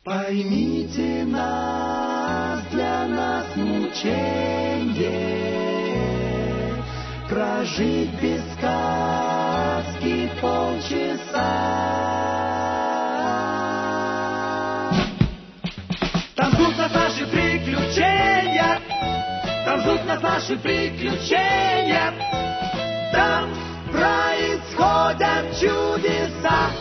Поймите нас, для нас мученье, прожить без сказки полчаса. Там ждут нас наши приключения, там ждут нас наши приключения, там происходят чудеса.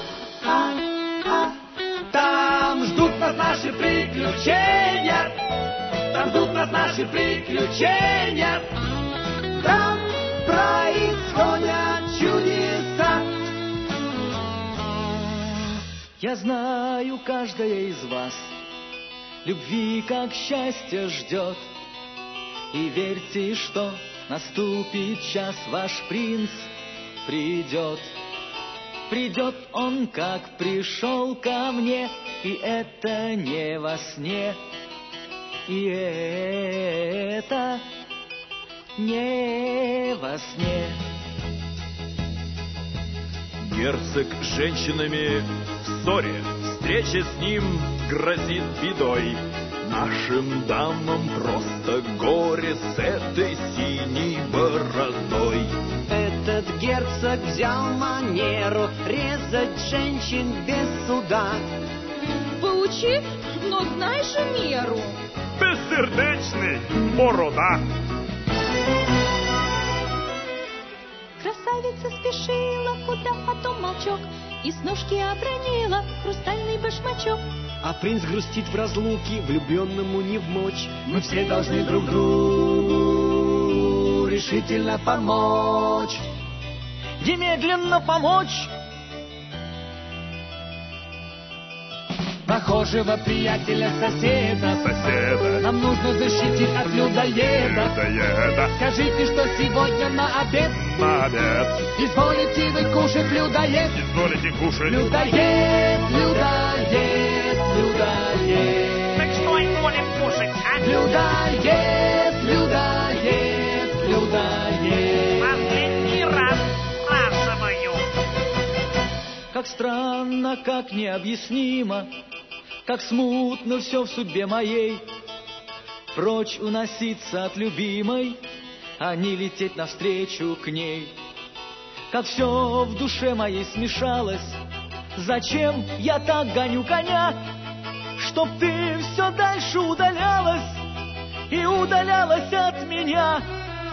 Там ждут нас наши приключения, там ждут нас наши приключения, там происходят чудеса. Я знаю, каждая из вас любви как счастье ждет. И верьте, что наступит час, ваш принц придет. Придет он, как пришел ко мне, и это не во сне, и это не во сне. Герцог с женщинами в ссоре, встреча с ним грозит бедой. Нашим дамам просто горе с этой синей бородой. Этот герцог взял манеру резать женщин без суда. Поучи, но знай же меру. Бессердечный борода. Красавица спешила, куда потом молчок, и с ножки обронила хрустальный башмачок. А принц грустит в разлуке, влюбленному не вмочь. Мы все должны друг другу решительно помочь. Немедленно помочь. Прохожего приятеля, соседа нам нужно защитить от людоеда. Скажите, что сегодня на обед изволите вы кушать, людоед? Изволите кушать. Людоед. Так что изволим кушать, а? Людоед. Последний раз спрашиваю. Как странно, как необъяснимо, как смутно все в судьбе моей. Прочь уноситься от любимой, а не лететь навстречу к ней. Как все в душе моей смешалось, зачем я так гоню коня? Чтоб ты все дальше удалялась и удалялась от меня.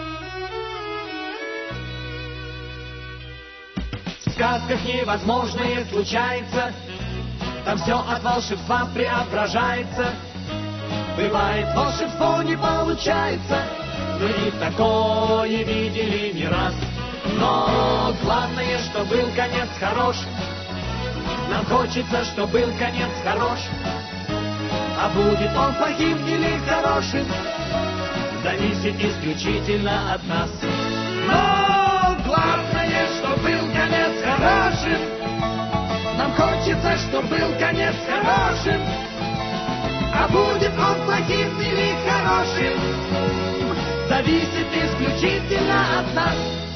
В сказках невозможное случается, там все от волшебства преображается. Бывает, волшебство не получается, мы и такое видели не раз. Но главное, что был конец хорош. Нам хочется, что был конец хорош. А будет он плохим или хорошим, зависит исключительно от нас. Но главное, что был конец хорошим. Нам хочется, что был конец хорошим. А будет он плохим или хорошим, зависит исключительно от нас.